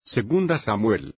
Segunda Samuel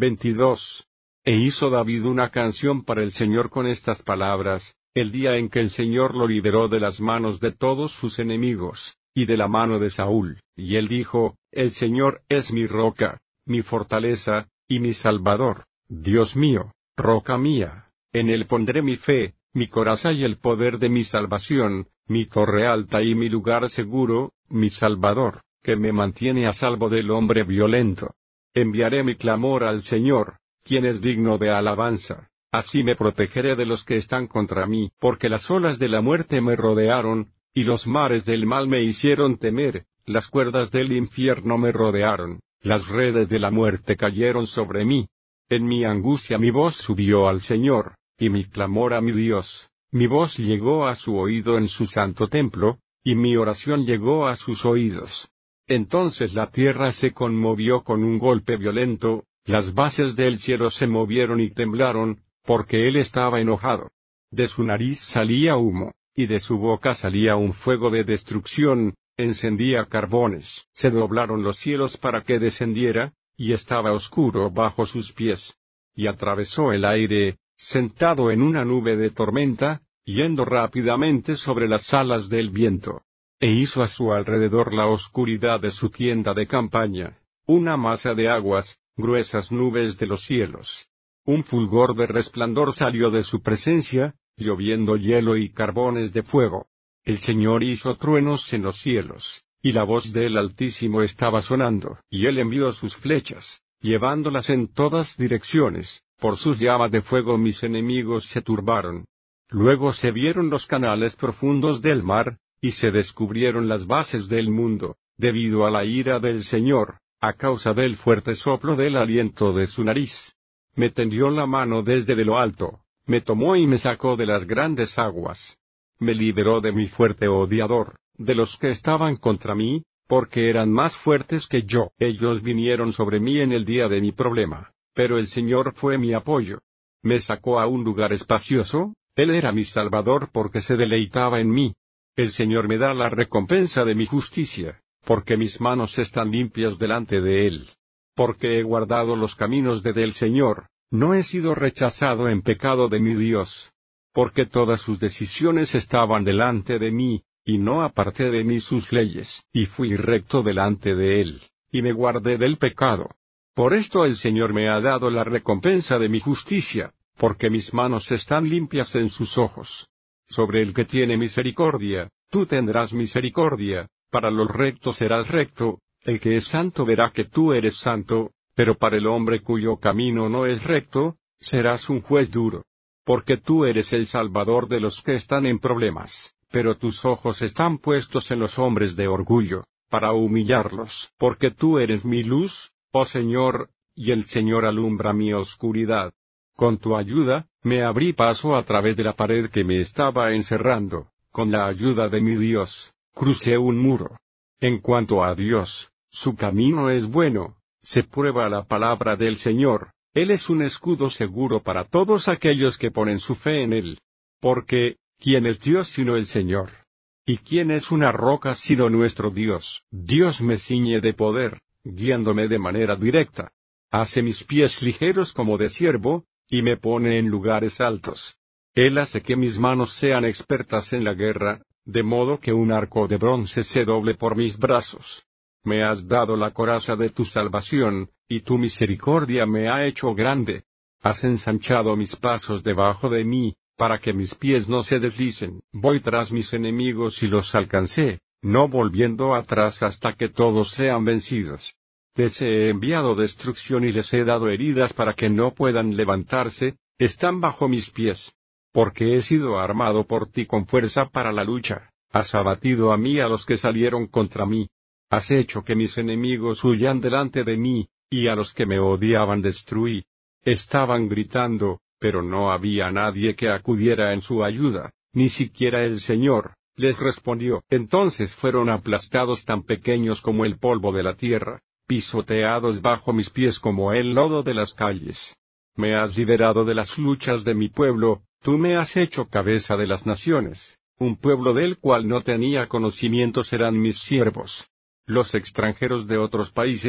22. E hizo David una canción para el Señor con estas palabras: el día en que el Señor lo liberó de las manos de todos sus enemigos, y de la mano de Saúl, y él dijo: el Señor es mi roca, mi fortaleza, y mi salvador, Dios mío, roca mía, en él pondré mi fe, mi coraza y el poder de mi salvación, mi torre alta y mi lugar seguro, mi salvador, que me mantiene a salvo del hombre violento. Enviaré mi clamor al Señor, quien es digno de alabanza. Así me protegeré de los que están contra mí, porque las olas de la muerte me rodearon, y los mares del mal me hicieron temer, las cuerdas del infierno me rodearon, las redes de la muerte cayeron sobre mí. En mi angustia mi voz subió al Señor, y mi clamor a mi Dios, mi voz llegó a su oído en su santo templo, y mi oración llegó a sus oídos. Entonces la tierra se conmovió con un golpe violento, las bases del cielo se movieron y temblaron, porque él estaba enojado. De su nariz salía humo, y de su boca salía un fuego de destrucción, encendía carbones. Se doblaron los cielos para que descendiera, y estaba oscuro bajo sus pies. Y atravesó el aire, sentado en una nube de tormenta, yendo rápidamente sobre las alas del viento. E hizo a su alrededor la oscuridad de su tienda de campaña, una masa de aguas, gruesas nubes de los cielos. Un fulgor de resplandor salió de su presencia, lloviendo hielo y carbones de fuego. El Señor hizo truenos en los cielos, y la voz del Altísimo estaba sonando, y él envió sus flechas, llevándolas en todas direcciones. Por sus llamas de fuego mis enemigos se turbaron. Luego se vieron los canales profundos del mar, y se descubrieron las bases del mundo, debido a la ira del Señor, a causa del fuerte soplo del aliento de su nariz. Me tendió la mano desde de lo alto, me tomó y me sacó de las grandes aguas. Me liberó de mi fuerte odiador, de los que estaban contra mí, porque eran más fuertes que yo. Ellos vinieron sobre mí en el día de mi problema, pero el Señor fue mi apoyo. Me sacó a un lugar espacioso, Él era mi Salvador porque se deleitaba en mí. El Señor me da la recompensa de mi justicia, porque mis manos están limpias delante de Él. Porque he guardado los caminos del Señor, no he sido rechazado en pecado de mi Dios. Porque todas sus decisiones estaban delante de mí, y no aparté de mí sus leyes, y fui recto delante de Él, y me guardé del pecado. Por esto el Señor me ha dado la recompensa de mi justicia, porque mis manos están limpias en sus ojos. Sobre el que tiene misericordia, tú tendrás misericordia, para los rectos serás recto, el que es santo verá que tú eres santo, pero para el hombre cuyo camino no es recto, serás un juez duro. Porque tú eres el Salvador de los que están en problemas, pero tus ojos están puestos en los hombres de orgullo, para humillarlos. Porque tú eres mi luz, oh Señor, y el Señor alumbra mi oscuridad. Con tu ayuda, me abrí paso a través de la pared que me estaba encerrando. Con la ayuda de mi Dios, crucé un muro. En cuanto a Dios, su camino es bueno, se prueba la palabra del Señor. Él es un escudo seguro para todos aquellos que ponen su fe en Él. Porque, ¿quién es Dios sino el Señor? ¿Y quién es una roca sino nuestro Dios? Dios me ciñe de poder, guiándome de manera directa. Hace mis pies ligeros como de ciervo, y me pone en lugares altos. Él hace que mis manos sean expertas en la guerra, de modo que un arco de bronce se doble por mis brazos. Me has dado la coraza de tu salvación, y tu misericordia me ha hecho grande. Has ensanchado mis pasos debajo de mí, para que mis pies no se deslicen. Voy tras mis enemigos y los alcancé, no volviendo atrás hasta que todos sean vencidos. Les he enviado destrucción y les he dado heridas para que no puedan levantarse, están bajo mis pies. Porque he sido armado por ti con fuerza para la lucha, has abatido a mí a los que salieron contra mí. Has hecho que mis enemigos huyan delante de mí, y a los que me odiaban destruí. Estaban gritando, pero no había nadie que acudiera en su ayuda, ni siquiera el Señor les respondió. Entonces fueron aplastados tan pequeños como el polvo de la tierra, pisoteados bajo mis pies como el lodo de las calles. Me has liberado de las luchas de mi pueblo, tú me has hecho cabeza de las naciones, un pueblo del cual no tenía conocimiento serán mis siervos. Los extranjeros de otros países,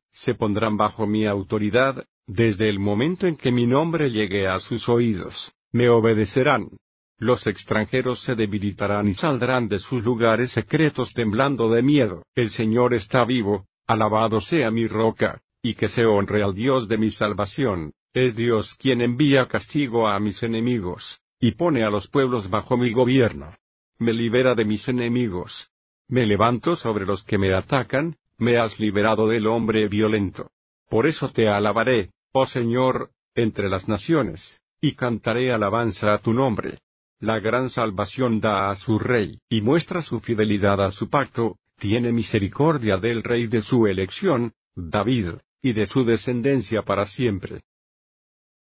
se pondrán bajo mi autoridad, desde el momento en que mi nombre llegue a sus oídos, me obedecerán. Los extranjeros se debilitarán y saldrán de sus lugares secretos temblando de miedo. El Señor está vivo, alabado sea mi roca, y que se honre al Dios de mi salvación. Es Dios quien envía castigo a mis enemigos, y pone a los pueblos bajo mi gobierno. Me libera de mis enemigos. Me levanto sobre los que me atacan, me has liberado del hombre violento. Por eso te alabaré, oh Señor, entre las naciones, y cantaré alabanza a tu nombre. La gran salvación da a su rey, y muestra su fidelidad a su pacto, tiene misericordia del rey de su elección, David, y de su descendencia para siempre.